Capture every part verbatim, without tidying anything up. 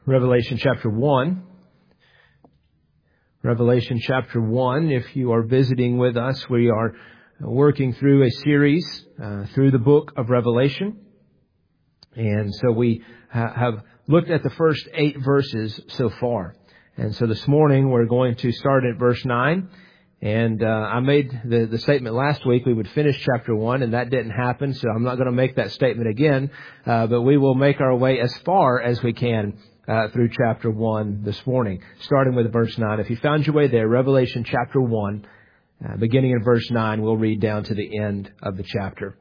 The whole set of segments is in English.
Revelation chapter one. Revelation chapter one. If you are visiting with us, we are working through a series uh, through the book of Revelation. And so we ha- have looked at the first eight verses so far. And so this morning we're going to start at verse nine. And uh, I made the, the statement last week we would finish chapter one, and that didn't happen. So I'm not going to make that statement again. Uh, but we will make our way as far as we can Uh, through chapter one this morning, starting with verse nine. If you found your way there, Revelation chapter one, uh, beginning in verse nine, we'll read down to the end of the chapter.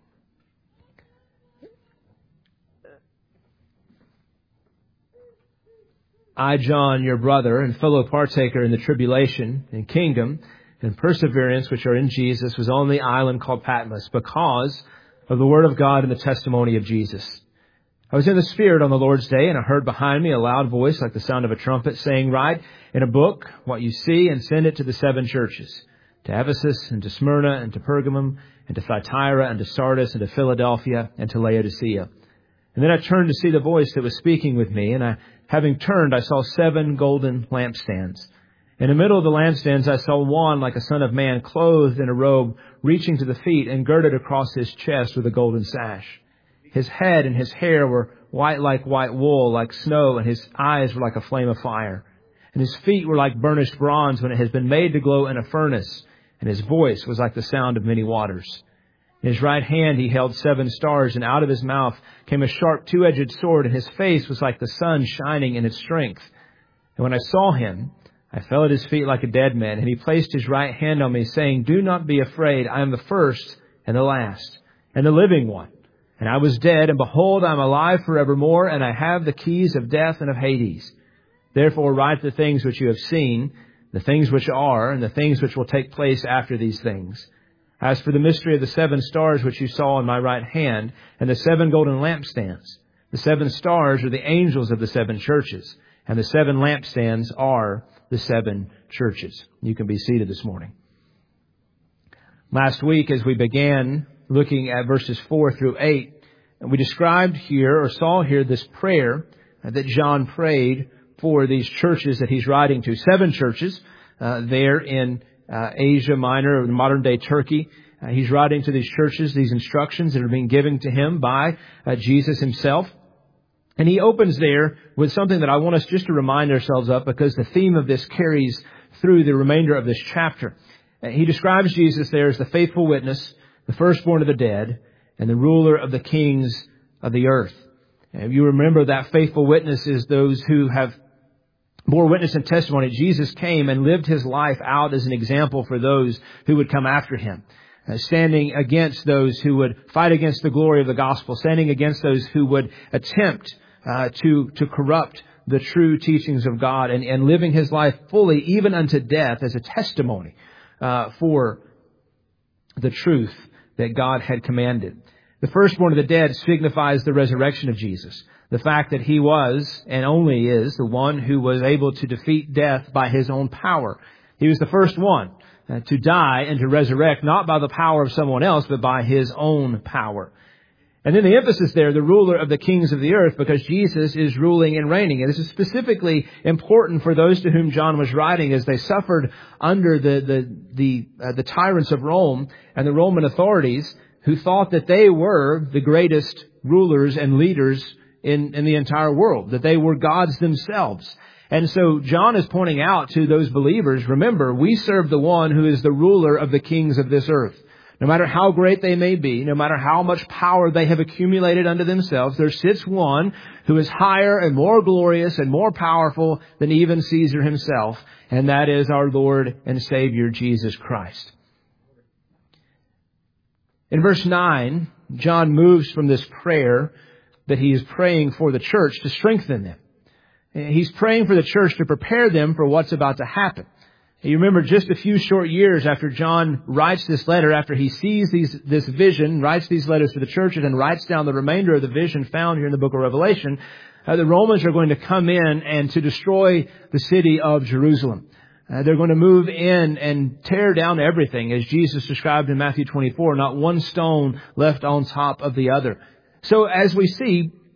I, John, your brother and fellow partaker in the tribulation and kingdom and perseverance which are in Jesus, was on the island called Patmos because of the word of God and the testimony of Jesus. I was in the Spirit on the Lord's day, and I heard behind me a loud voice like the sound of a trumpet saying, "Write in a book what you see and send it to the seven churches, to Ephesus and to Smyrna and to Pergamum and to Thyatira and to Sardis and to Philadelphia and to Laodicea." And then I turned to see the voice that was speaking with me, and I, having turned, I saw seven golden lampstands. In the middle of the lampstands, I saw one like a son of man, clothed in a robe, reaching to the feet and girded across his chest with a golden sash. His head and his hair were white like white wool, like snow, and his eyes were like a flame of fire. And his feet were like burnished bronze when it has been made to glow in a furnace. And his voice was like the sound of many waters. In his right hand he held seven stars, and out of his mouth came a sharp two-edged sword, and his face was like the sun shining in its strength. And when I saw him, I fell at his feet like a dead man, and he placed his right hand on me, saying, "Do not be afraid. I am the first and the last, and the living one. And I was dead, and behold, I am alive forevermore, and I have the keys of death and of Hades. Therefore write the things which you have seen, the things which are, and the things which will take place after these things. As for the mystery of the seven stars which you saw in my right hand, and the seven golden lampstands, the seven stars are the angels of the seven churches, and the seven lampstands are the seven churches." You can be seated this morning. Last week, as we began looking at verses four through eight, we described here or saw here this prayer that John prayed for these churches that he's writing to. Seven churches uh, there in uh, Asia Minor, or modern day Turkey. Uh, he's writing to these churches, these instructions that are being given to him by uh, Jesus himself. And he opens there with something that I want us just to remind ourselves of, because the theme of this carries through the remainder of this chapter. Uh, he describes Jesus there as the faithful witness, the firstborn of the dead, and the ruler of the kings of the earth. And you remember that faithful witness is those who have bore witness and testimony. Jesus came and lived his life out as an example for those who would come after him, uh, standing against those who would fight against the glory of the gospel, standing against those who would attempt uh, to to corrupt the true teachings of God, and, and living his life fully, even unto death, as a testimony uh, for the truth that God had commanded. The firstborn of the dead signifies the resurrection of Jesus. The fact that he was, and only is, the one who was able to defeat death by his own power. He was the first one uh, to die and to resurrect, not by the power of someone else, but by his own power. And then the emphasis there, the ruler of the kings of the earth, because Jesus is ruling and reigning. And this is specifically important for those to whom John was writing, as they suffered under the the the, uh, the tyrants of Rome and the Roman authorities, who thought that they were the greatest rulers and leaders in, in the entire world, that they were gods themselves. And so John is pointing out to those believers, remember, we serve the one who is the ruler of the kings of this earth. No matter how great they may be, no matter how much power they have accumulated unto themselves, there sits one who is higher and more glorious and more powerful than even Caesar himself, and that is our Lord and Savior, Jesus Christ. In verse nine, John moves from this prayer that he is praying for the church to strengthen them. He's praying for the church to prepare them for what's about to happen. You remember just a few short years after John writes this letter, after he sees these, this vision, writes these letters to the churches and writes down the remainder of the vision found here in the book of Revelation, uh, the Romans are going to come in and to destroy the city of Jerusalem. Uh, they're going to move in and tear down everything, as Jesus described in Matthew twenty-four, not one stone left on top of the other. So as we see,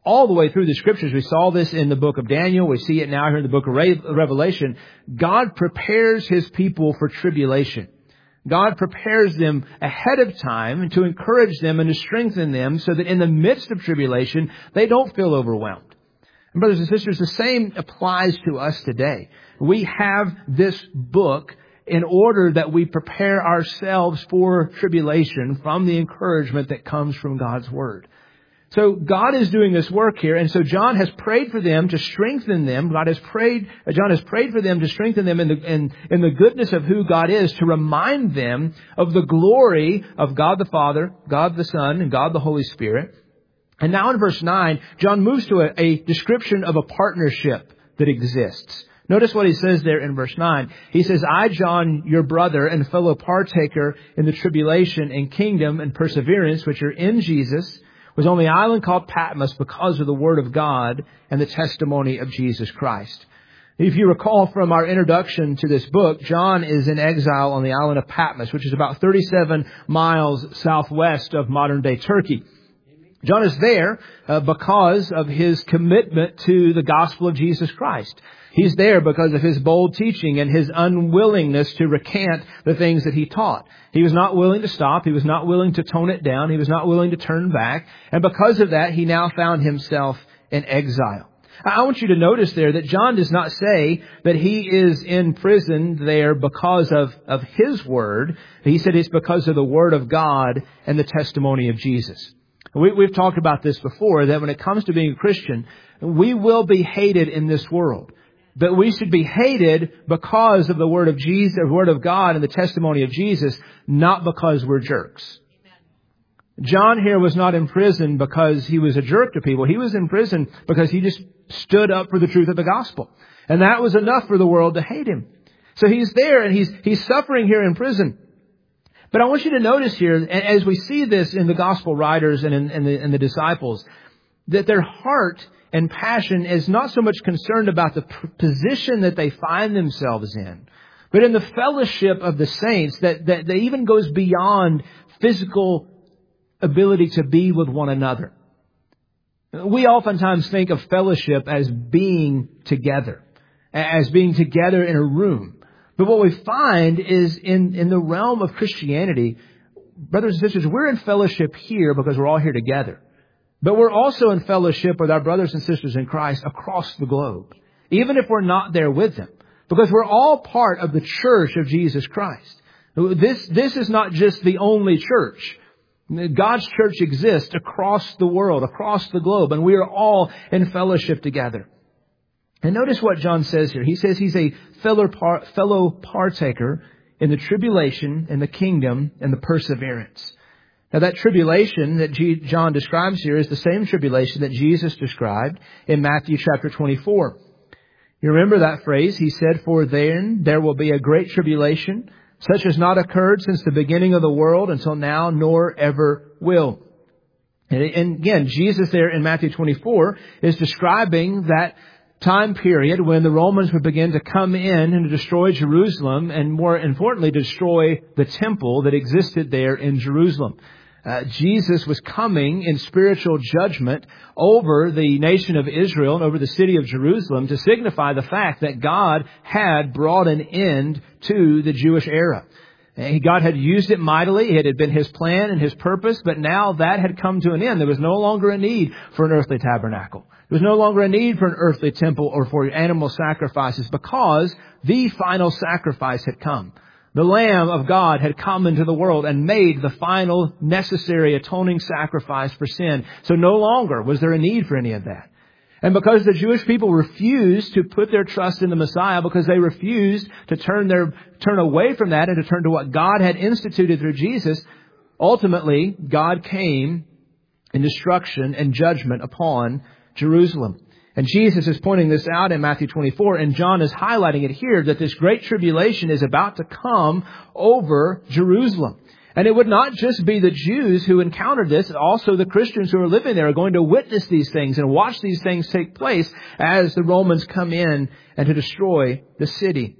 all the way through the Scriptures. We saw this in the book of Daniel. We see it now here in the book of Revelation. God prepares His people for tribulation. God prepares them ahead of time to encourage them and to strengthen them so that in the midst of tribulation, they don't feel overwhelmed. And brothers and sisters, the same applies to us today. We have this book in order that we prepare ourselves for tribulation from the encouragement that comes from God's Word. So God is doing this work here, and so John has prayed for them to strengthen them. God has prayed, John has prayed for them to strengthen them in the, in, in the goodness of who God is, to remind them of the glory of God the Father, God the Son, and God the Holy Spirit. And now in verse nine, John moves to a, a description of a partnership that exists. Notice what he says there in verse nine. He says, I, John, your brother and fellow partaker in the tribulation and kingdom and perseverance which are in Jesus, was on the island called Patmos because of the Word of God and the testimony of Jesus Christ. If you recall from our introduction to this book, John is in exile on the island of Patmos, which is about thirty-seven miles southwest of modern-day Turkey. John is there uh, because of his commitment to the gospel of Jesus Christ. He's there because of his bold teaching and his unwillingness to recant the things that he taught. He was not willing to stop. He was not willing to tone it down. He was not willing to turn back. And because of that, he now found himself in exile. I want you to notice there that John does not say that he is in prison there because of, of his word. He said it's because of the Word of God and the testimony of Jesus. We, we've talked about this before, that when it comes to being a Christian, we will be hated in this world. But we should be hated because of the Word of Jesus, the Word of God and the testimony of Jesus, not because we're jerks. John here was not in prison because he was a jerk to people. He was in prison because he just stood up for the truth of the gospel. And that was enough for the world to hate him. So he's there and he's, he's suffering here in prison. But I want you to notice here, as we see this in the gospel writers and in, in, the, in the disciples, that their heart and passion is not so much concerned about the position that they find themselves in, but in the fellowship of the saints that, that, that even goes beyond physical ability to be with one another. We oftentimes think of fellowship as being together, as being together in a room. But what we find is in, in the realm of Christianity, brothers and sisters, we're in fellowship here because we're all here together. But we're also in fellowship with our brothers and sisters in Christ across the globe, even if we're not there with them, because we're all part of the church of Jesus Christ. This, this is not just the only church. God's church exists across the world, across the globe, and we are all in fellowship together. And notice what John says here. He says he's a fellow, par, fellow partaker in the tribulation and the kingdom and the perseverance. Now that tribulation that G- John describes here is the same tribulation that Jesus described in Matthew chapter twenty-four. You remember that phrase? He said, for then there will be a great tribulation, such as not occurred since the beginning of the world until now, nor ever will. And again, Jesus there in Matthew twenty-four is describing that time period when the Romans would begin to come in and to destroy Jerusalem, and more importantly, destroy the temple that existed there in Jerusalem. Uh, Jesus was coming in spiritual judgment over the nation of Israel and over the city of Jerusalem to signify the fact that God had brought an end to the Jewish era. And God had used it mightily. It had been His plan and His purpose, but now that had come to an end. There was no longer a need for an earthly tabernacle. There was no longer a need for an earthly temple or for animal sacrifices because the final sacrifice had come. The Lamb of God had come into the world and made the final necessary atoning sacrifice for sin. So no longer was there a need for any of that. And because the Jewish people refused to put their trust in the Messiah, because they refused to turn their turn away from that and to turn to what God had instituted through Jesus, ultimately God came in destruction and judgment upon Jerusalem. And Jesus is pointing this out in Matthew twenty-four, and John is highlighting it here that this great tribulation is about to come over Jerusalem. And it would not just be the Jews who encountered this, also the Christians who are living there are going to witness these things and watch these things take place as the Romans come in and to destroy the city.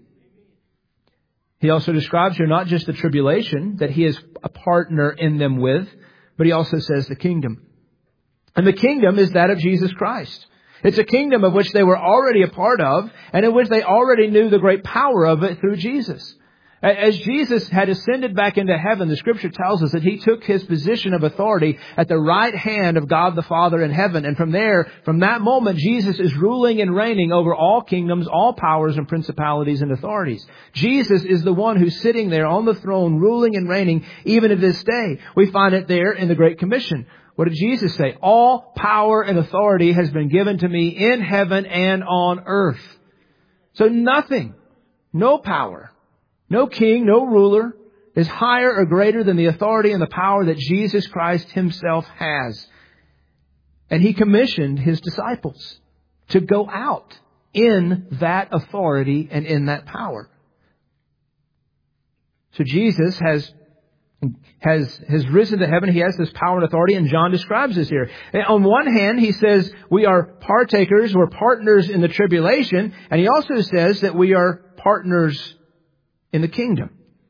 He also describes here not just the tribulation that he is a partner in them with, but he also says the kingdom. And the kingdom is that of Jesus Christ. It's a kingdom of which they were already a part of, and in which they already knew the great power of it through Jesus. As Jesus had ascended back into heaven, the Scripture tells us that He took His position of authority at the right hand of God the Father in heaven. And from there, from that moment, Jesus is ruling and reigning over all kingdoms, all powers and principalities and authorities. Jesus is the one who's sitting there on the throne, ruling and reigning even to this day. We find it there in the Great Commission. What did Jesus say? All power and authority has been given to me in heaven and on earth. So nothing, no power, no king, no ruler is higher or greater than the authority and the power that Jesus Christ Himself has. And He commissioned His disciples to go out in that authority and in that power. So Jesus has has has risen to heaven. He has this power and authority, and John describes this here. And on one hand, he says we are partakers, we're partners in the tribulation, and he also says that we are partners in the kingdom.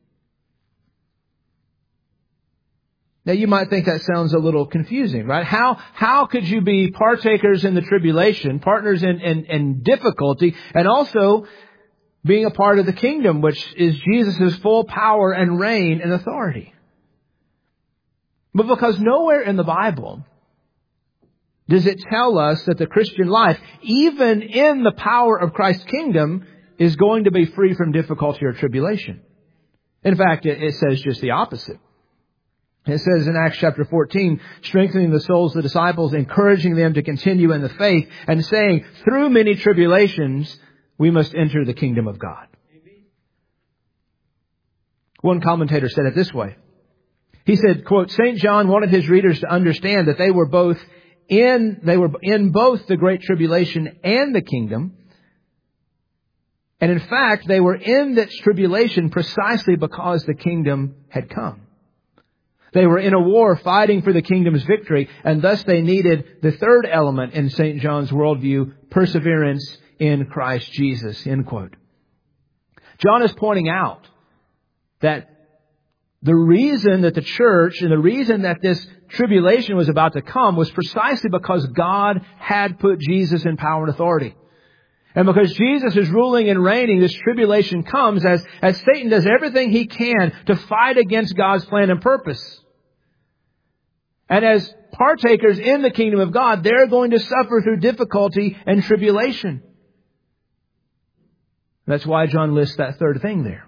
Now you might think that sounds a little confusing, right? How how could you be partakers in the tribulation, partners in, in, in difficulty, and also being a part of the kingdom, which is Jesus' full power and reign and authority? But because nowhere in the Bible does it tell us that the Christian life, even in the power of Christ's kingdom, is going to be free from difficulty or tribulation. In fact, it, it says just the opposite. It says in Acts chapter fourteen, strengthening the souls of the disciples, encouraging them to continue in the faith, and saying, through many tribulations, we must enter the kingdom of God. One commentator said it this way. He said, quote, Saint John wanted his readers to understand that they were both in, they were in both the great tribulation and the kingdom. And in fact, they were in that tribulation precisely because the kingdom had come. They were in a war fighting for the kingdom's victory, and thus they needed the third element in Saint John's worldview, perseverance in Christ Jesus, end quote. John is pointing out that the reason that the church and the reason that this tribulation was about to come was precisely because God had put Jesus in power and authority. And because Jesus is ruling and reigning, this tribulation comes as, as Satan does everything he can to fight against God's plan and purpose. And as partakers in the kingdom of God, they're going to suffer through difficulty and tribulation. That's why John lists that third thing there.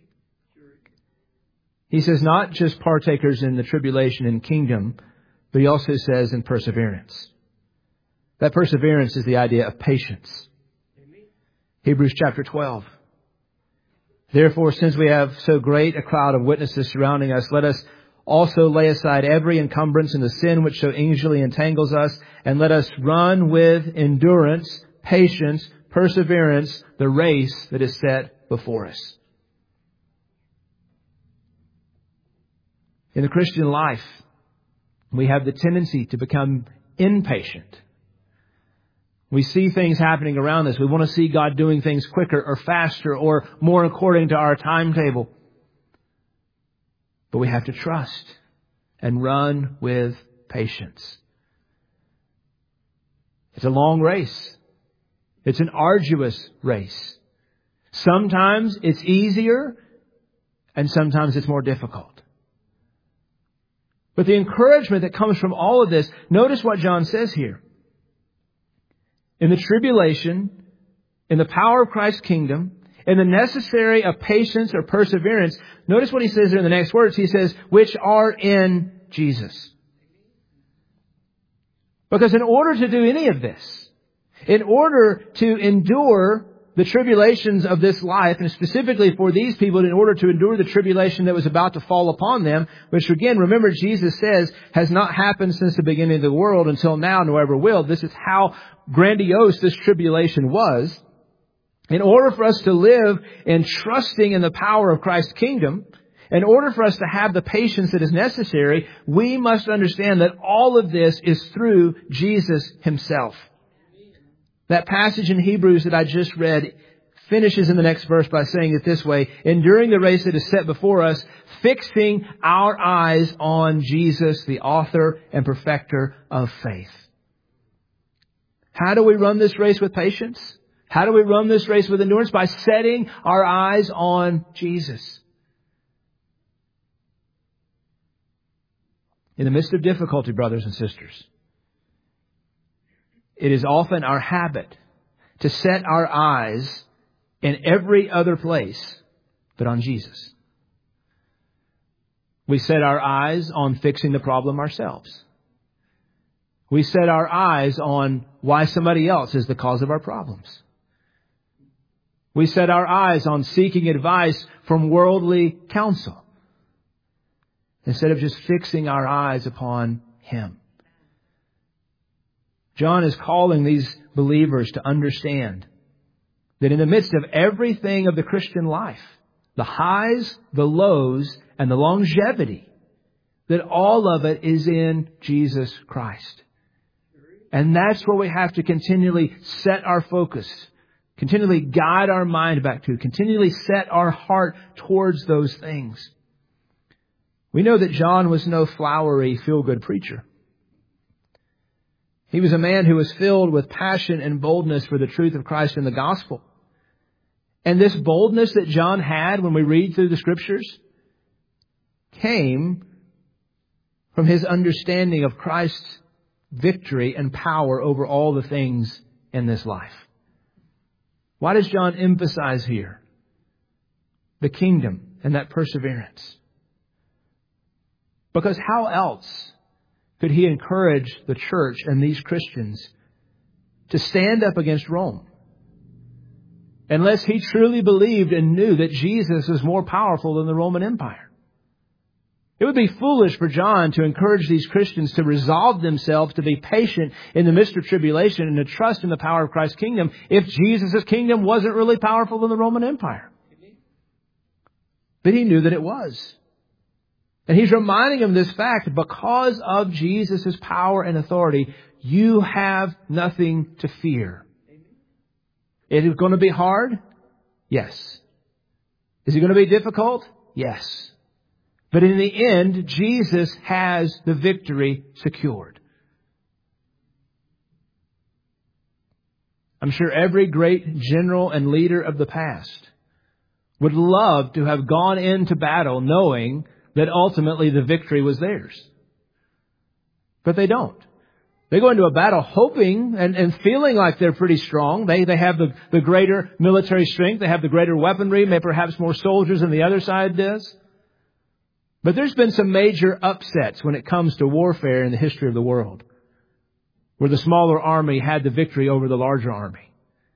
He says not just partakers in the tribulation and kingdom, but he also says in perseverance. That perseverance is the idea of patience. Hebrews chapter twelve. Therefore, since we have so great a cloud of witnesses surrounding us, let us also lay aside every encumbrance and the sin which so easily entangles us, and let us run with endurance, patience, perseverance, the race that is set before us. In the Christian life, we have the tendency to become impatient. We see things happening around us. We want to see God doing things quicker or faster or more according to our timetable. But we have to trust and run with patience. It's a long race. It's an arduous race. Sometimes it's easier and sometimes it's more difficult. But the encouragement that comes from all of this, notice what John says here. In the tribulation, in the power of Christ's kingdom, in the necessary of patience or perseverance, notice what he says in the next words. He says, which are in Jesus. Because in order to do any of this, in order to endure the tribulations of this life, and specifically for these people, in order to endure the tribulation that was about to fall upon them, which again, remember, Jesus says, has not happened since the beginning of the world until now, nor ever will. This is how grandiose this tribulation was. In order for us to live in trusting in the power of Christ's kingdom, in order for us to have the patience that is necessary, we must understand that all of this is through Jesus Himself. That passage in Hebrews that I just read finishes in the next verse by saying it this way: enduring the race that is set before us, fixing our eyes on Jesus, the author and perfecter of faith. How do we run this race with patience? How do we run this race with endurance? By setting our eyes on Jesus. In the midst of difficulty, brothers and sisters, it is often our habit to set our eyes in every other place but on Jesus. We set our eyes on fixing the problem ourselves. We set our eyes on why somebody else is the cause of our problems. We set our eyes on seeking advice from worldly counsel instead of just fixing our eyes upon Him. John is calling these believers to understand that in the midst of everything of the Christian life, the highs, the lows, and the longevity, that all of it is in Jesus Christ. And that's where we have to continually set our focus, continually guide our mind back to, continually set our heart towards those things. We know that John was no flowery, feel-good preacher. He was a man who was filled with passion and boldness for the truth of Christ and the gospel. And this boldness that John had when we read through the Scriptures came from his understanding of Christ's victory and power over all the things in this life. Why does John emphasize here the kingdom and that perseverance? Because how else could he encourage the church and these Christians to stand up against Rome unless he truly believed and knew that Jesus is more powerful than the Roman Empire? It would be foolish for John to encourage these Christians to resolve themselves to be patient in the midst of tribulation and to trust in the power of Christ's kingdom if Jesus' kingdom wasn't really powerful than the Roman Empire. But he knew that it was. And he's reminding them this fact: because of Jesus' power and authority, you have nothing to fear. It is going to be hard? Yes. Is it going to be difficult? Yes. But in the end, Jesus has the victory secured. I'm sure every great general and leader of the past would love to have gone into battle knowing that ultimately the victory was theirs. But they don't. They go into a battle hoping and, and feeling like they're pretty strong. They, they have the, the greater military strength. They have the greater weaponry, maybe perhaps more soldiers than the other side does. But there's been some major upsets when it comes to warfare in the history of the world, where the smaller army had the victory over the larger army.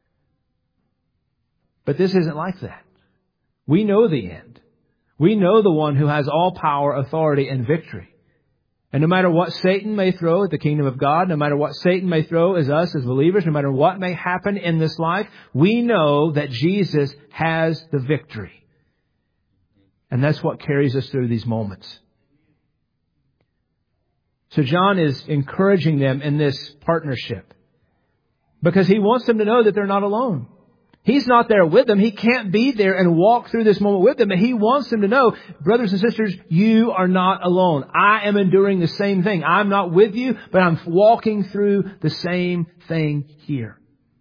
But this isn't like that. We know the end. We know the one who has all power, authority, and victory. And no matter what Satan may throw at the kingdom of God, no matter what Satan may throw as us as believers, no matter what may happen in this life, we know that Jesus has the victory. And that's what carries us through these moments. So John is encouraging them in this partnership because he wants them to know that they're not alone. He's not there with them. He can't be there and walk through this moment with them. But he wants them to know, brothers and sisters, you are not alone. I am enduring the same thing. I'm not with you, but I'm walking through the same thing here.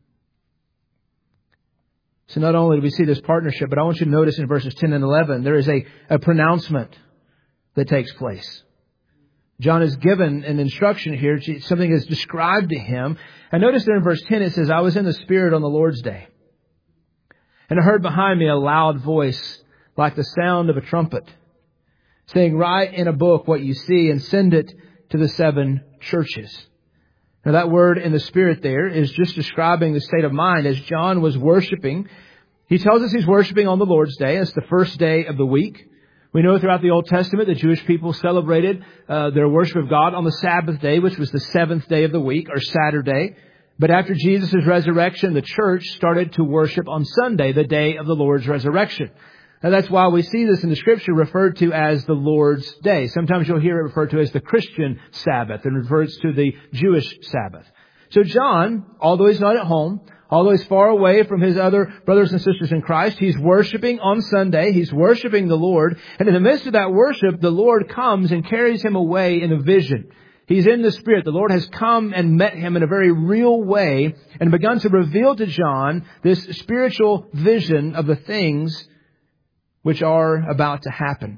So not only do we see this partnership, but I want you to notice in verses ten and eleven, there is a, a pronouncement that takes place. John is given an instruction here. Something is described to him. And notice there in verse ten, it says, I was in the Spirit on the Lord's day, and I heard behind me a loud voice like the sound of a trumpet, saying, write in a book what you see and send it to the seven churches. Now that word in the Spirit there is just describing the state of mind as John was worshiping. He tells us he's worshiping on the Lord's Day. It's the first day of the week. We know throughout the Old Testament the Jewish people celebrated uh, their worship of God on the Sabbath day, which was the seventh day of the week, or Saturday. But after Jesus' resurrection, the church started to worship on Sunday, the day of the Lord's resurrection. Now that's why we see this in the Scripture referred to as the Lord's Day. Sometimes you'll hear it referred to as the Christian Sabbath and refers to the Jewish Sabbath. So John, although he's not at home, Although he's far away from his other brothers and sisters in Christ, he's worshiping on Sunday. He's worshiping the Lord. And in the midst of that worship, the Lord comes and carries him away in a vision. He's in the Spirit. The Lord has come and met him in a very real way and begun to reveal to John this spiritual vision of the things which are about to happen.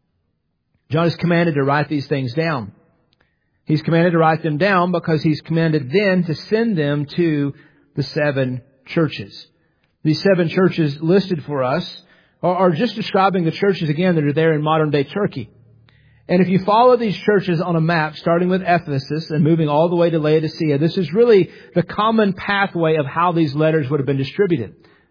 John is commanded to write these things down. He's commanded to write them down because he's commanded then to send them to the seven churches. These seven churches listed for us are just describing the churches again that are there in modern day Turkey. And if you follow these churches on a map, starting with Ephesus and moving all the way to Laodicea, this is really the common pathway of how these letters would have been distributed.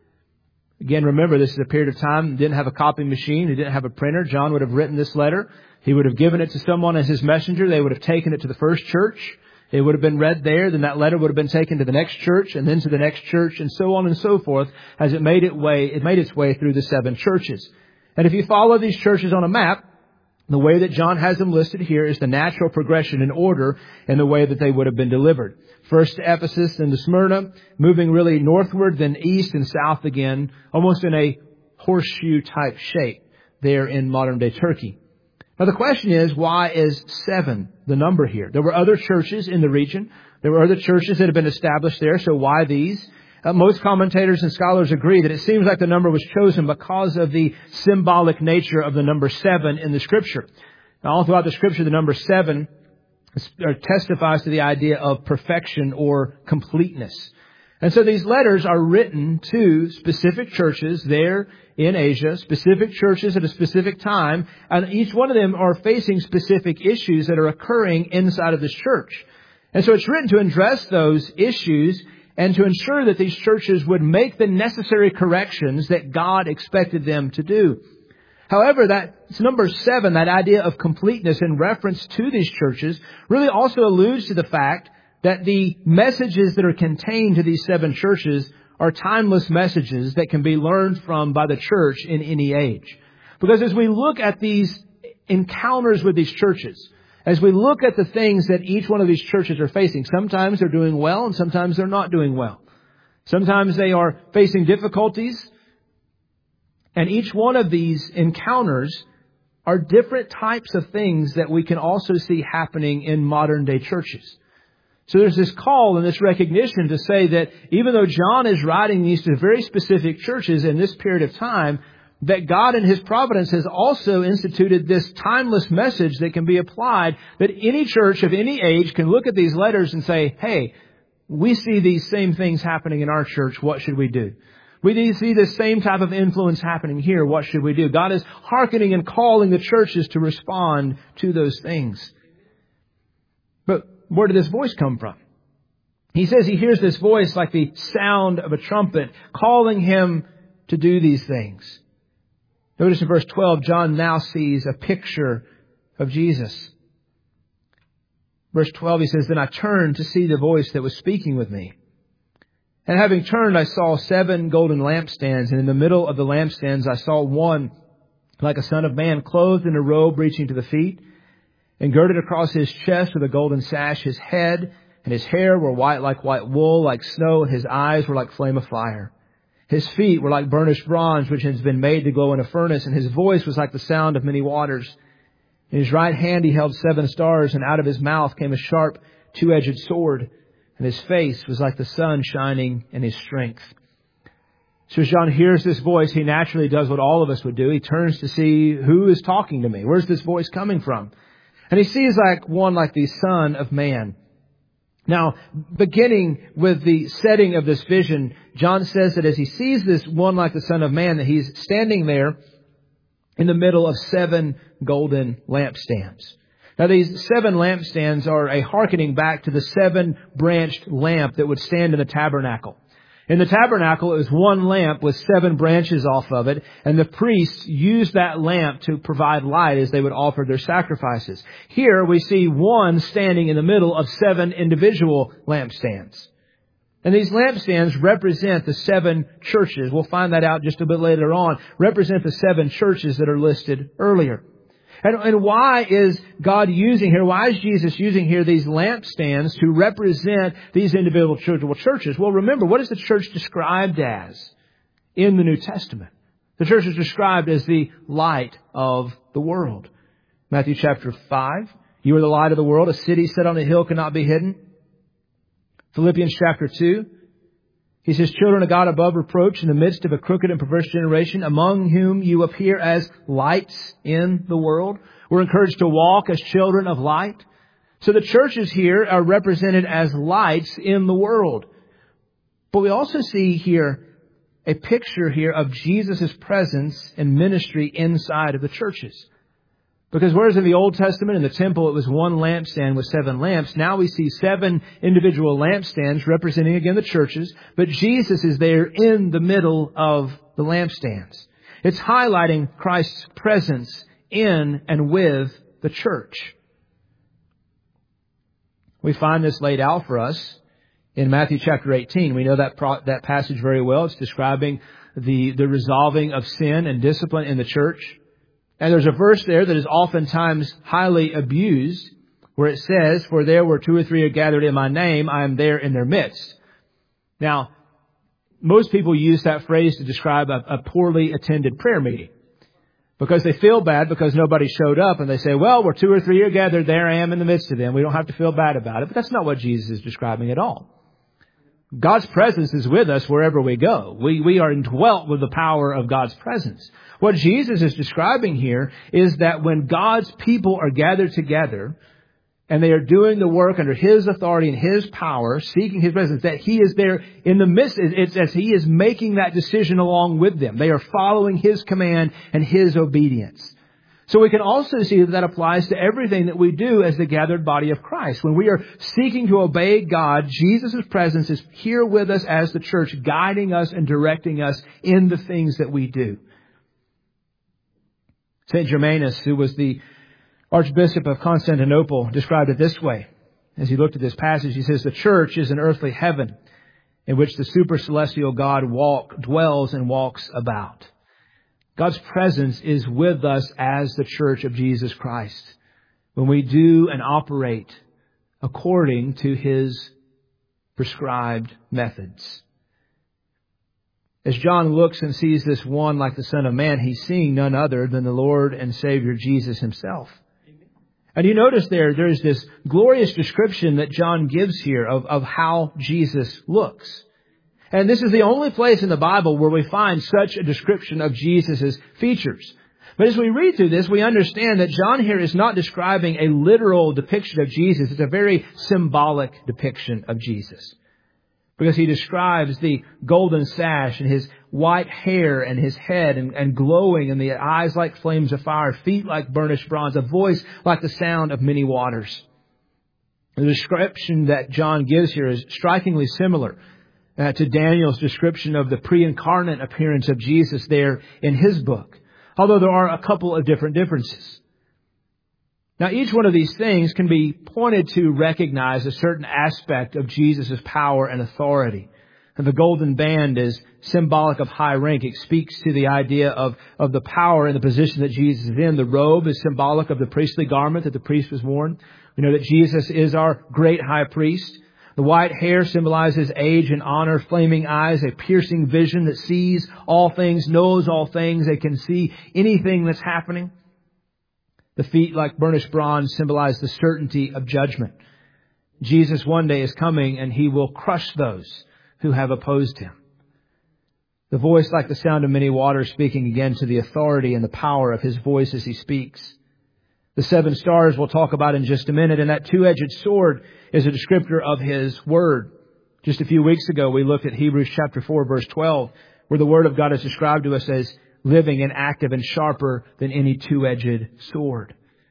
Again, remember, this is a period of time, he didn't have a copying machine, he didn't have a printer. John would have written this letter. He would have given it to someone as his messenger. They would have taken it to the first church. It would have been read there. Then that letter would have been taken to the next church and then to the next church and so on and so forth as it made it way, it made its way through the seven churches. And if you follow these churches on a map, the way that John has them listed here is the natural progression in order in the way that they would have been delivered. First to Ephesus, then to Smyrna, moving really northward, then east and south again, almost in a horseshoe type shape there in modern day Turkey. Now the question is, why is seven the number here? There were other churches in the region. There were other churches that had been established there, so why these? Uh, most commentators and scholars agree that it seems like the number was chosen because of the symbolic nature of the number seven in the Scripture. Now, all throughout the Scripture, the number seven testifies to the idea of perfection or completeness. And so these letters are written to specific churches there in Asia, specific churches at a specific time, and each one of them are facing specific issues that are occurring inside of this church. And so it's written to address those issues and to ensure that these churches would make the necessary corrections that God expected them to do. However, that number seven, that idea of completeness in reference to these churches, really also alludes to the fact that the messages that are contained to these seven churches are timeless messages that can be learned from by the church in any age. Because as we look at these encounters with these churches, as we look at the things that each one of these churches are facing, sometimes they're doing well and sometimes they're not doing well. Sometimes they are facing difficulties. And each one of these encounters are different types of things that we can also see happening in modern day churches. So there's this call and this recognition to say that even though John is writing these to very specific churches in this period of time, that God in His providence has also instituted this timeless message that can be applied, that any church of any age can look at these letters and say, hey, we see these same things happening in our church. What should we do? We see the same type of influence happening here. What should we do? God is hearkening and calling the churches to respond to those things. But where did this voice come from? He says he hears this voice like the sound of a trumpet calling him to do these things. Notice in verse twelve, John now sees a picture of Jesus. Verse twelve, he says, then I turned to see the voice that was speaking with me. And having turned, I saw seven golden lampstands, and in the middle of the lampstands I saw one like a son of man, clothed in a robe reaching to the feet, and girded across his chest with a golden sash. His head and his hair were white like white wool, like snow, and his eyes were like flame of fire. His feet were like burnished bronze, which has been made to glow in a furnace, and his voice was like the sound of many waters. In his right hand he held seven stars, and out of his mouth came a sharp two-edged sword, and his face was like the sun shining in his strength. So as John hears this voice, he naturally does what all of us would do. He turns to see who is talking to me. Where's this voice coming from? And he sees like one like the Son of Man. Now, beginning with the setting of this vision, John says that as he sees this one like the Son of Man, that he's standing there in the middle of seven golden lampstands. Now, these seven lampstands are a hearkening back to the seven-branched lamp that would stand in the tabernacle. In the tabernacle, it was one lamp with seven branches off of it, and the priests used that lamp to provide light as they would offer their sacrifices. Here we see one standing in the middle of seven individual lampstands. And these lampstands represent the seven churches. We'll find that out just a bit later on. Represent the seven churches that are listed earlier. And, and why is God using here, why is Jesus using here these lampstands to represent these individual churches? Well, remember, what is the church described as in the New Testament? The church is described as the light of the world. Matthew chapter five, you are the light of the world. A city set on a hill cannot be hidden. Philippians chapter two, he says, children of God above reproach in the midst of a crooked and perverse generation, among whom you appear as lights in the world. We're encouraged to walk as children of light. So the churches here are represented as lights in the world. But we also see here a picture here of Jesus' presence and ministry inside of the churches. Because whereas in the Old Testament, in the temple, it was one lampstand with seven lamps, now we see seven individual lampstands representing again the churches, but Jesus is there in the middle of the lampstands. It's highlighting Christ's presence in and with the church. We find this laid out for us in Matthew chapter eighteen. We know that pro- that passage very well. It's describing the, the resolving of sin and discipline in the church. And there's a verse there that is oftentimes highly abused where it says, for there where two or three are gathered in my name, I am there in their midst. Now, most people use that phrase to describe a, a poorly attended prayer meeting because they feel bad because nobody showed up and they say, well, where two or three are gathered, there I am in the midst of them. We don't have to feel bad about it. But that's not what Jesus is describing at all. God's presence is with us wherever we go. We, we are indwelt with the power of God's presence. What Jesus is describing here is that when God's people are gathered together and they are doing the work under His authority and His power, seeking His presence, that He is there in the midst. It's as He is making that decision along with them. They are following His command and His obedience. So we can also see that that applies to everything that we do as the gathered body of Christ. When we are seeking to obey God, Jesus' presence is here with us as the church, guiding us and directing us in the things that we do. Saint Germanus, who was the Archbishop of Constantinople, described it this way. As he looked at this passage, he says, the church is an earthly heaven in which the super celestial God walk, dwells and walks about. God's presence is with us as the church of Jesus Christ when we do and operate according to His prescribed methods. As John looks and sees this one like the Son of Man, he's seeing none other than the Lord and Savior Jesus Himself. Amen. And you notice there, there's this glorious description that John gives here of, of how Jesus looks. And this is the only place in the Bible where we find such a description of Jesus' features. But as we read through this, we understand that John here is not describing a literal depiction of Jesus. It's a very symbolic depiction of Jesus. Because he describes the golden sash and his white hair and his head and, and glowing and the eyes like flames of fire, feet like burnished bronze, a voice like the sound of many waters. The description that John gives here is strikingly similar Uh, to Daniel's description of the pre-incarnate appearance of Jesus there in his book. Although there are a couple of different differences. Now, each one of these things can be pointed to recognize a certain aspect of Jesus' power and authority. And the golden band is symbolic of high rank. It speaks to the idea of, of the power and the position that Jesus is in. The robe is symbolic of the priestly garment that the priest was worn. We know that Jesus is our great high priest. The white hair symbolizes age and honor, flaming eyes, a piercing vision that sees all things, knows all things. They can see anything that's happening. The feet, like burnished bronze, symbolize the certainty of judgment. Jesus one day is coming and He will crush those who have opposed Him. The voice, like the sound of many waters, speaking again to the authority and the power of His voice as He speaks. The seven stars we'll talk about in just a minute. And that two-edged sword is a descriptor of His Word. Just a few weeks ago, we looked at Hebrews chapter four, verse twelve, where the Word of God is described to us as living and active and sharper than any two-edged sword.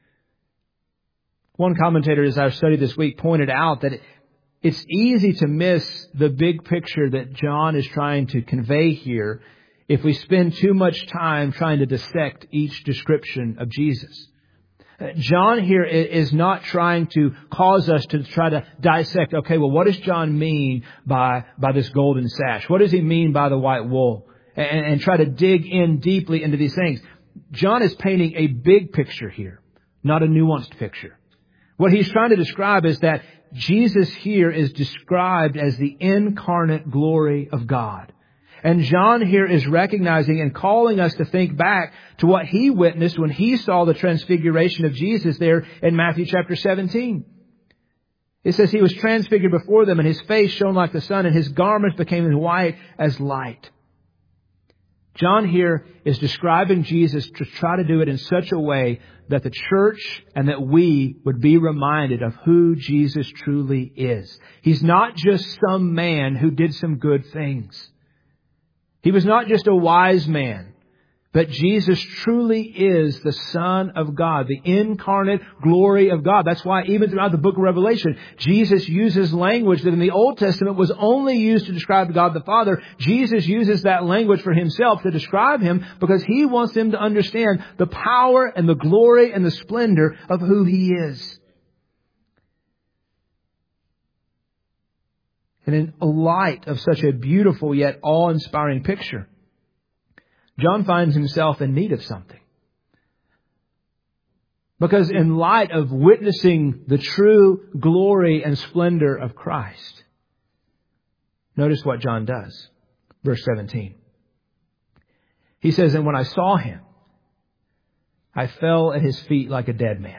One commentator, as I studied this week, pointed out that it's easy to miss the big picture that John is trying to convey here if we spend too much time trying to dissect each description of Jesus. John here is not trying to cause us to try to dissect, okay, well, what does John mean by, by this golden sash? What does he mean by the white wool? And, and try to dig in deeply into these things. John is painting a big picture here, not a nuanced picture. What he's trying to describe is that Jesus here is described as the incarnate glory of God. And John here is recognizing and calling us to think back to what he witnessed when he saw the transfiguration of Jesus there in Matthew chapter seventeen. It says he was transfigured before them, and his face shone like the sun, and his garments became as white as light. John here is describing Jesus to try to do it in such a way that the church and that we would be reminded of who Jesus truly is. He's not just some man who did some good things. He was not just a wise man, but Jesus truly is the Son of God, the incarnate glory of God. That's why even throughout the book of Revelation, Jesus uses language that in the Old Testament was only used to describe God the Father. Jesus uses that language for himself to describe him because he wants them to understand the power and the glory and the splendor of who he is. And in light of such a beautiful yet awe-inspiring picture, John finds himself in need of something. Because in light of witnessing the true glory and splendor of Christ, notice what John does. Verse seventeen. He says, "And when I saw him, I fell at his feet like a dead man."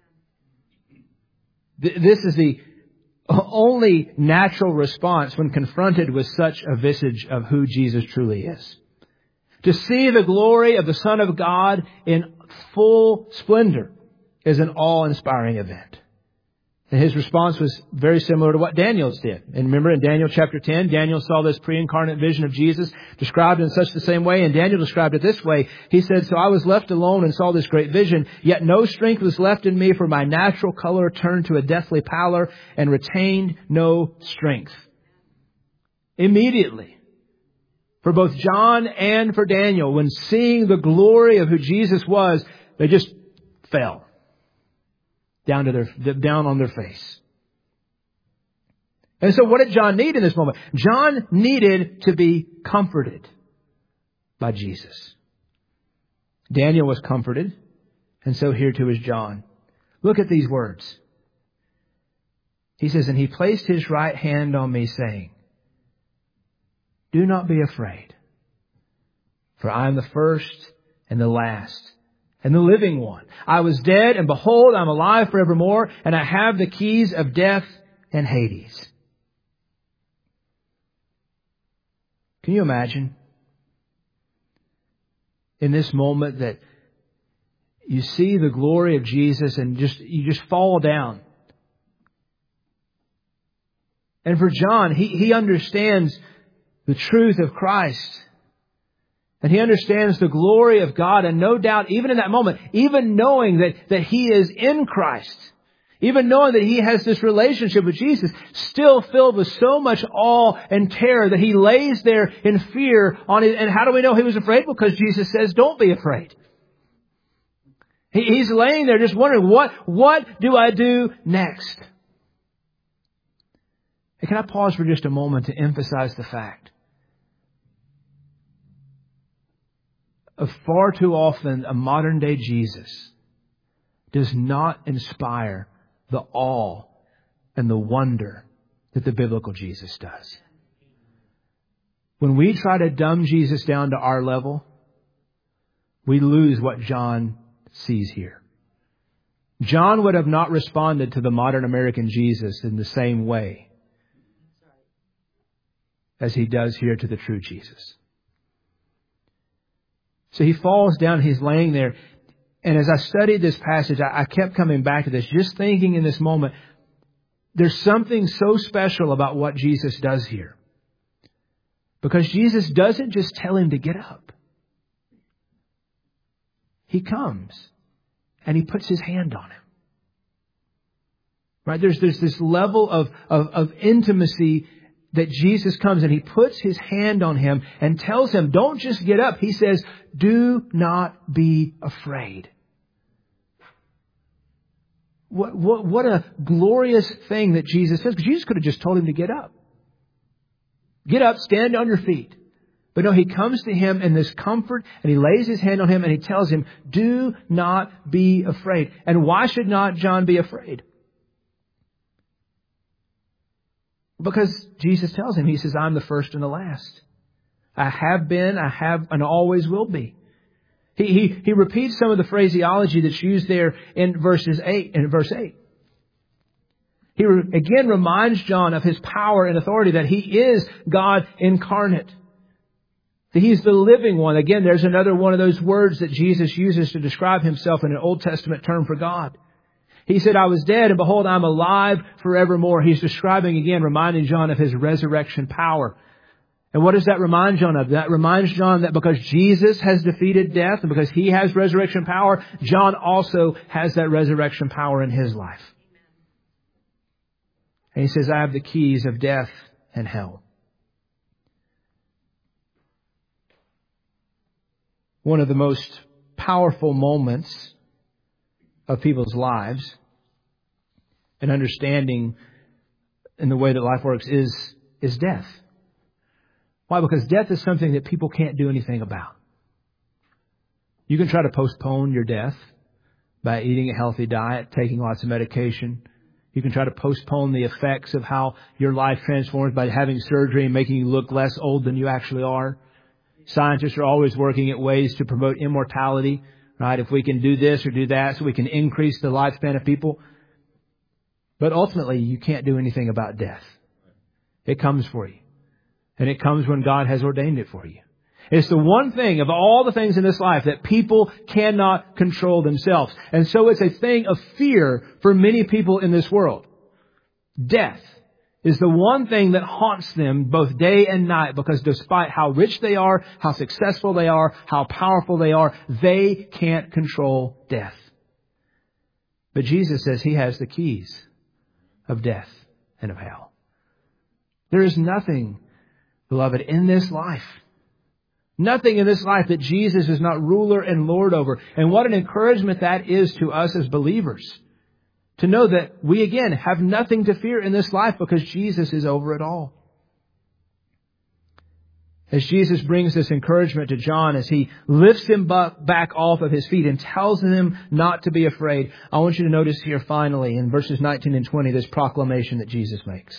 This is the only natural response when confronted with such a visage of who Jesus truly is. To see the glory of the Son of God in full splendor is an awe-inspiring event. And his response was very similar to what Daniel's did. And remember in Daniel chapter ten, Daniel saw this pre-incarnate vision of Jesus described in such the same way. And Daniel described it this way. He said, "So I was left alone and saw this great vision, yet no strength was left in me, for my natural color turned to a deathly pallor and retained no strength." Immediately, for both John and for Daniel, when seeing the glory of who Jesus was, they just fell down to their, down on their face. And so what did John need in this moment? John needed to be comforted by Jesus. Daniel was comforted, and so here too is John. Look at these words. He says, "And he placed his right hand on me, saying, 'Do not be afraid, for I am the first and the last and the living one. I was dead, and behold, I'm alive forevermore, and I have the keys of death and Hades.'" Can you imagine in this moment that you see the glory of Jesus and just you just fall down? And for John, he, he understands the truth of Christ. And he understands the glory of God. And no doubt, even in that moment, even knowing that, that he is in Christ, even knowing that he has this relationship with Jesus, still filled with so much awe and terror that he lays there in fear on it. And how do we know he was afraid? Because Jesus says, "Don't be afraid." He, he's laying there just wondering, what, what do I do next? And can I pause for just a moment to emphasize the fact of far too often a modern day Jesus does not inspire the awe and the wonder that the biblical Jesus does. When we try to dumb Jesus down to our level, we lose what John sees here. John would have not responded to the modern American Jesus in the same way as he does here to the true Jesus. So he falls down, he's laying there. And as I studied this passage, I, I kept coming back to this, just thinking in this moment, there's something so special about what Jesus does here. Because Jesus doesn't just tell him to get up. He comes and he puts his hand on him. Right? There's, there's this level of, of, of intimacy that Jesus comes and he puts his hand on him and tells him, don't just get up. He says, "Do not be afraid." What, what, what a glorious thing that Jesus says. Because Jesus could have just told him to get up. Get up, stand on your feet. But no, he comes to him in this comfort, and he lays his hand on him, and he tells him, do not be afraid. And why should not John be afraid? Because Jesus tells him, he says, I'm the first and the last. I have been, I have, and always will be. He, he, he repeats some of the phraseology that's used there in verses eight, in verse eight. He re, again reminds John of his power and authority, that he is God incarnate. That he's the living one. Again, there's another one of those words that Jesus uses to describe himself in an Old Testament term for God. He said, I was dead, and behold, I'm alive forevermore. He's describing again, reminding John of his resurrection power. And what does that remind John of? That reminds John that because Jesus has defeated death and because he has resurrection power, John also has that resurrection power in his life. And he says, I have the keys of death and hell. One of the most powerful moments of people's lives and understanding in the way that life works is, is death. Why? Because death is something that people can't do anything about. You can try to postpone your death by eating a healthy diet, taking lots of medication. You can try to postpone the effects of how your life transforms by having surgery and making you look less old than you actually are. Scientists are always working at ways to promote immortality, right? If we can do this or do that so we can increase the lifespan of people. But ultimately, you can't do anything about death. It comes for you. And it comes when God has ordained it for you. It's the one thing of all the things in this life that people cannot control themselves. And so it's a thing of fear for many people in this world. Death is the one thing that haunts them both day and night, because despite how rich they are, how successful they are, how powerful they are, they can't control death. But Jesus says he has the keys of death and of hell. There is nothing, beloved, in this life, nothing in this life that Jesus is not ruler and Lord over. And what an encouragement that is to us as believers. To know that we, again, have nothing to fear in this life because Jesus is over it all. As Jesus brings this encouragement to John, as he lifts him back off of his feet and tells him not to be afraid, I want you to notice here finally in verses nineteen and twenty this proclamation that Jesus makes.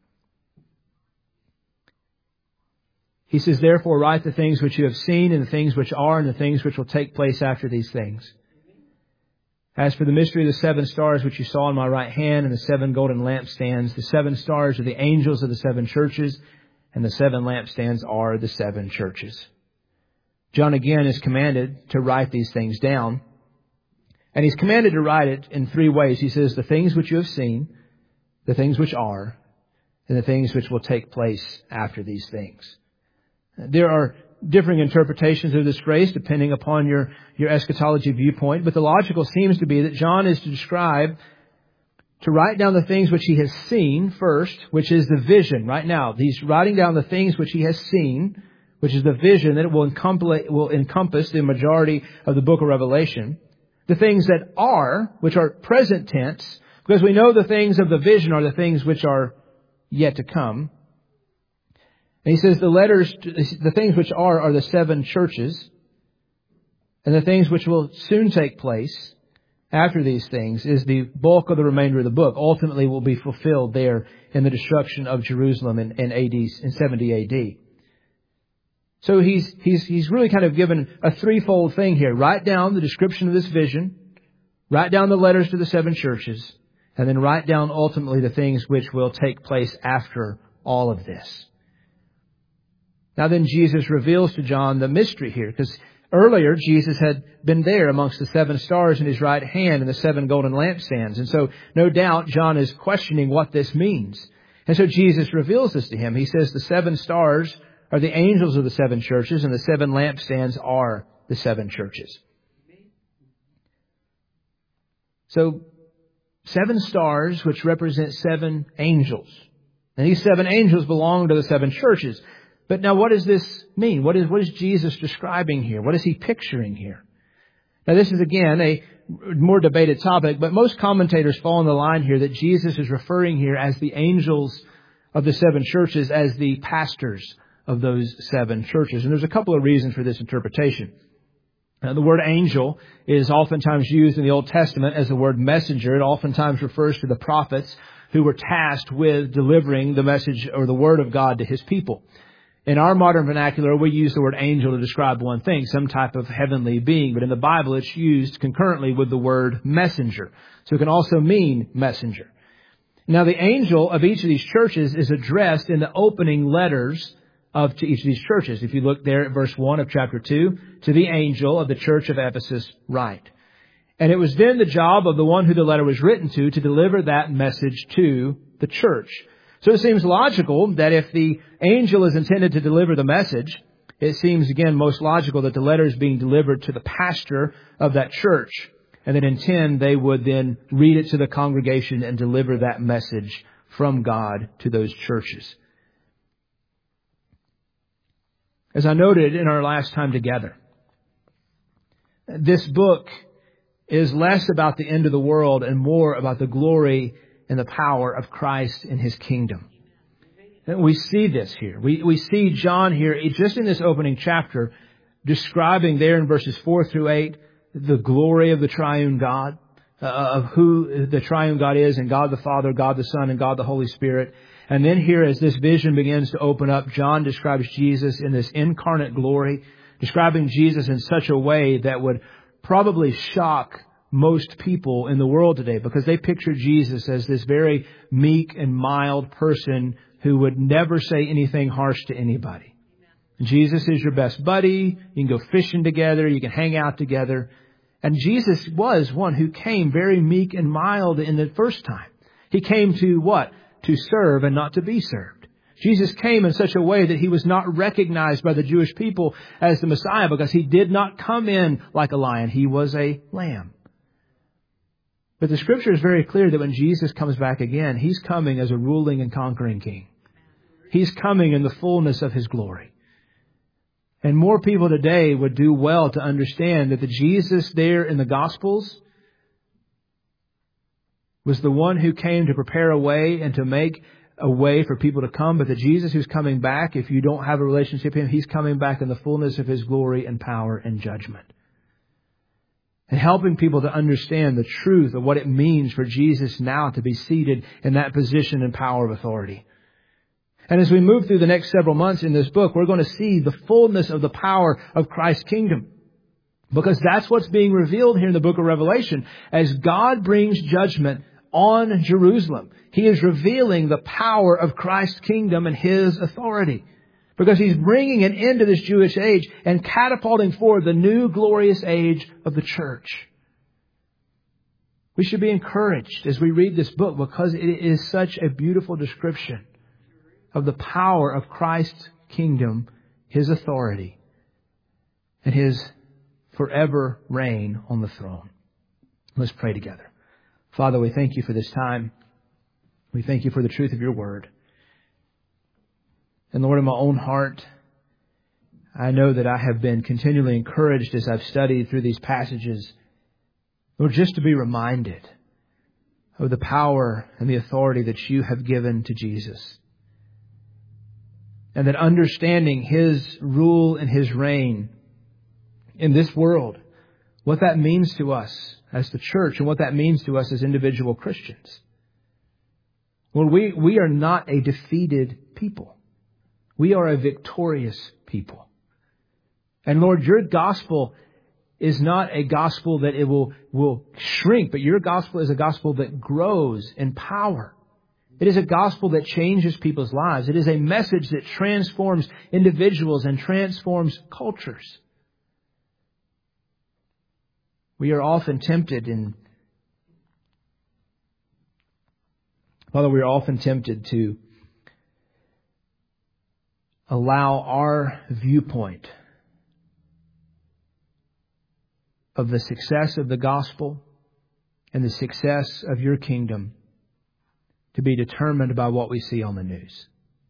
He says, therefore write the things which you have seen and the things which are and the things which will take place after these things. As for the mystery of the seven stars which you saw in my right hand and the seven golden lampstands, the seven stars are the angels of the seven churches, and the seven lampstands are the seven churches. John again is commanded to write these things down. And he's commanded to write it in three ways. He says, the things which you have seen, the things which are, and the things which will take place after these things. There are differing interpretations of this phrase depending upon your, your eschatology viewpoint. But the logical seems to be that John is to describe, to write down the things which he has seen first, which is the vision. Right now, he's writing down the things which he has seen, which is the vision that will encompass, will encompass the majority of the book of Revelation. The things that are, which are present tense, because we know the things of the vision are the things which are yet to come. And he says the letters, the things which are, are the seven churches. And the things which will soon take place after these things is the bulk of the remainder of the book. Ultimately will be fulfilled there in the destruction of Jerusalem in, in A D, in seventy A D. So he's, he's, he's really kind of given a threefold thing here. Write down the description of this vision. Write down the letters to the seven churches. And then write down ultimately the things which will take place after all of this. Now then Jesus reveals to John the mystery here, because earlier Jesus had been there amongst the seven stars in his right hand and the seven golden lampstands. And so no doubt John is questioning what this means. And so Jesus reveals this to him. He says the seven stars are the angels of the seven churches and the seven lampstands are the seven churches. So seven stars which represent seven angels. And these seven angels belong to the seven churches. But now what does this mean? What is, what is Jesus describing here? What is he picturing here? Now this is again a more debated topic, but most commentators fall in the line here that Jesus is referring here as the angels of the seven churches as the pastors of those seven churches. And there's a couple of reasons for this interpretation. Now, the word angel is oftentimes used in the Old Testament as the word messenger. It oftentimes refers to the prophets who were tasked with delivering the message or the word of God to His people. In our modern vernacular, we use the word angel to describe one thing, some type of heavenly being. But in the Bible, it's used concurrently with the word messenger. So it can also mean messenger. Now, the angel of each of these churches is addressed in the opening letters of to each of these churches. If you look there at verse one of chapter two, to the angel of the church of Ephesus write. And it was then the job of the one who the letter was written to to deliver that message to the church. So it seems logical that if the angel is intended to deliver the message, it seems again most logical that the letter is being delivered to the pastor of that church. And that in ten, they would then read it to the congregation and deliver that message from God to those churches. As I noted in our last time together, this book is less about the end of the world and more about the glory and the power of Christ and His kingdom. And we see this here. We, we see John here, just in this opening chapter, describing there in verses four through eight, the glory of the triune God, uh, of who the triune God is, and God the Father, God the Son, and God the Holy Spirit. And then here, as this vision begins to open up, John describes Jesus in this incarnate glory, describing Jesus in such a way that would probably shock most people in the world today, because they picture Jesus as this very meek and mild person who would never say anything harsh to anybody. Jesus is your best buddy. You can go fishing together. You can hang out together. And Jesus was one who came very meek and mild in the first time. He came to what? To serve and not to be served. Jesus came in such a way that He was not recognized by the Jewish people as the Messiah, because He did not come in like a lion. He was a lamb. But the Scripture is very clear that when Jesus comes back again, He's coming as a ruling and conquering King. He's coming in the fullness of His glory. And more people today would do well to understand that the Jesus there in the Gospels was the one who came to prepare a way and to make a way for people to come. But the Jesus who's coming back, if you don't have a relationship with Him, He's coming back in the fullness of His glory and power and judgment. And helping people to understand the truth of what it means for Jesus now to be seated in that position and power of authority. And as we move through the next several months in this book, we're going to see the fullness of the power of Christ's kingdom. Because that's what's being revealed here in the book of Revelation. As God brings judgment on Jerusalem, He is revealing the power of Christ's kingdom and His authority. Because He's bringing an end to this Jewish age and catapulting forward the new glorious age of the church. We should be encouraged as we read this book, because it is such a beautiful description of the power of Christ's kingdom, His authority, and His forever reign on the throne. Let's pray together. Father, we thank You for this time. We thank You for the truth of Your word. And Lord, in my own heart, I know that I have been continually encouraged as I've studied through these passages, Lord, just to be reminded of the power and the authority that You have given to Jesus. And that understanding His rule and His reign in this world, what that means to us as the church and what that means to us as individual Christians. Lord, we, we are not a defeated people. We are a victorious people. And Lord, Your gospel is not a gospel that it will, will shrink, but Your gospel is a gospel that grows in power. It is a gospel that changes people's lives. It is a message that transforms individuals and transforms cultures. We are often tempted in, Father, we are often tempted to allow our viewpoint of the success of the gospel and the success of Your kingdom to be determined by what we see on the news.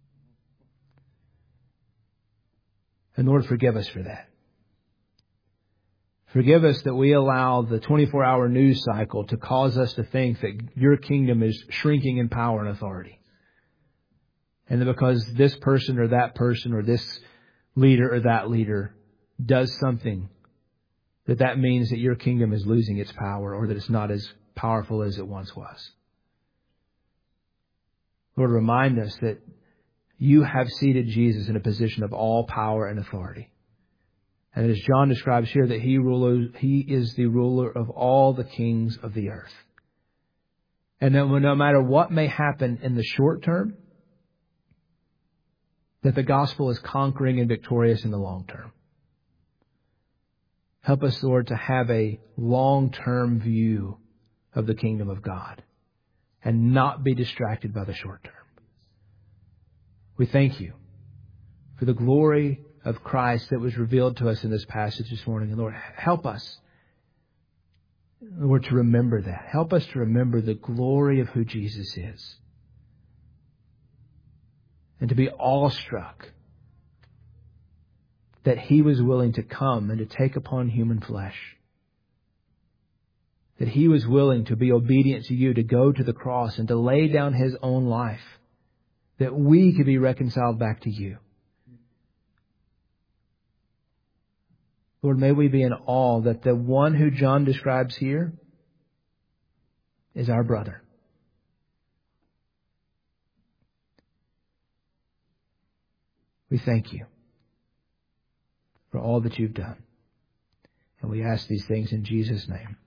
And Lord, forgive us for that. Forgive us that we allow the twenty-four hour news cycle to cause us to think that Your kingdom is shrinking in power and authority. And that because this person or that person or this leader or that leader does something, that that means that your kingdom is losing its power or that it's not as powerful as it once was. Lord, remind us that you have seated Jesus in a position of all power and authority. And as John describes here, that he, ruler, he is the ruler of all the kings of the earth. And that no matter what may happen in the short term, that the gospel is conquering and victorious in the long term. Help us, Lord, to have a long-term view of the kingdom of God and not be distracted by the short term. We thank you for the glory of Christ that was revealed to us in this passage this morning. And Lord, help us, Lord, to remember that. Help us to remember the glory of who Jesus is. And to be awestruck that He was willing to come and to take upon human flesh. That He was willing to be obedient to you, to go to the cross and to lay down His own life. That we could be reconciled back to you. Lord, may we be in awe that the one who John describes here is our brother. We thank you for all that you've done. And we ask these things in Jesus' name.